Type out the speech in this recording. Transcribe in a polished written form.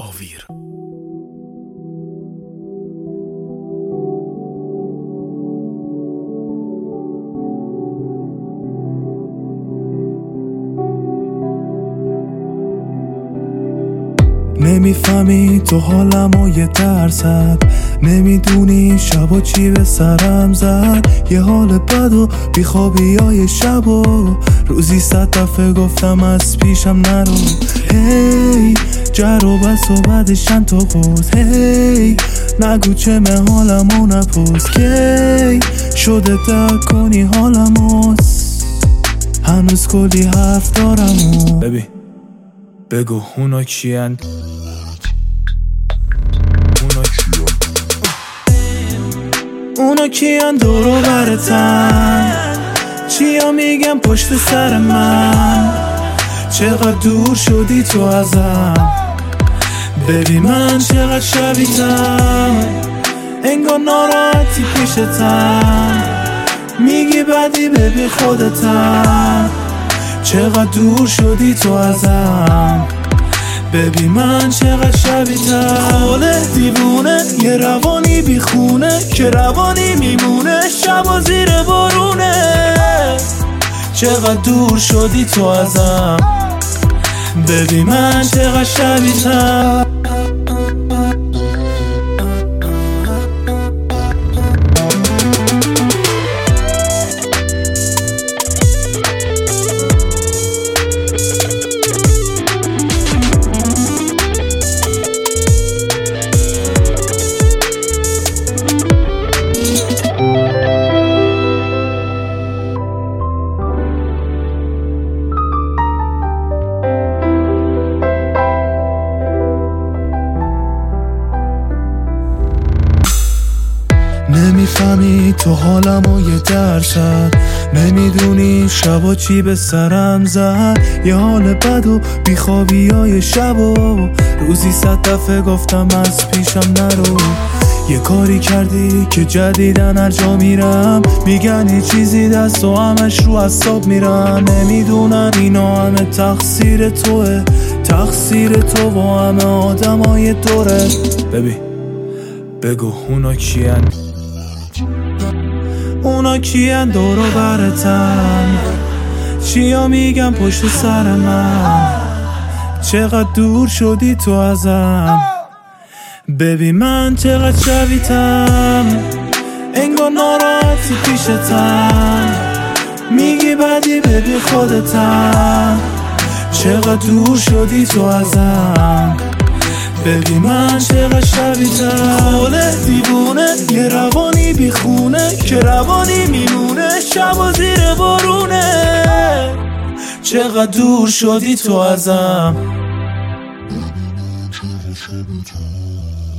آویر. نمیفهمی تو حالمو یه درصد، نمیدونی شبا چی به سرم زد. یه حال بد و بیخوابی های شب و روزی 100 دفعه گفتم از پیشم نرو. هی جر و بس و بعدش چند تا قوز. هی نگو چه من حالمو نپوز. کی شده درک کنی حالمو، هنوز کلی حرف دارم و ببین بگو اونا کیان؟ اونا کیان دور و برتن؟ چیا میگم پشت سر من؟ چقدر دور شدی تو ازم؟ ببین من چقدر شبیتم، انگار ناراحتی پیشتم. میگی بدی ببین خودتم، چقدر دور شدی تو ازم. ببین من چقدر شبیتم. خاله دیوونه یه روانی بیخونه که روانی میمونه شبا زیر بارونه. چقدر دور شدی تو ازم. ببین من چقدر شبیتم. نمیفهمی تو حالمو یه درصد، نمیدونی شبا چی به سرم زد. یه حال بد و بیخوابی های شب و روزی 100 دفعه گفتم از پیشم نرو. یه کاری کردی که جدیدن هر جا میرم میگن یه چیزی دست و همش رو اعصاب میرن. نمیدونن اینا همه تقصیر توه، تقصیر تو و همه آدمای دوره. ببین بگو اونا کیان؟ اونا کیان دور و برتن؟ چیا میگم پشت سر من؟ چقدر دور شدی تو ازم. ببین من چقدر شبیتم، انگار ناراحتی پیشتم. میگی بدی ببین خودتم، چقدر دور شدی تو ازم. ببین من چقدر شبیتم. خاله دیوونه یه روانی بیخونه که روانی میمونه شبا زیر بارونه. چقدر دور شدی تو ازم.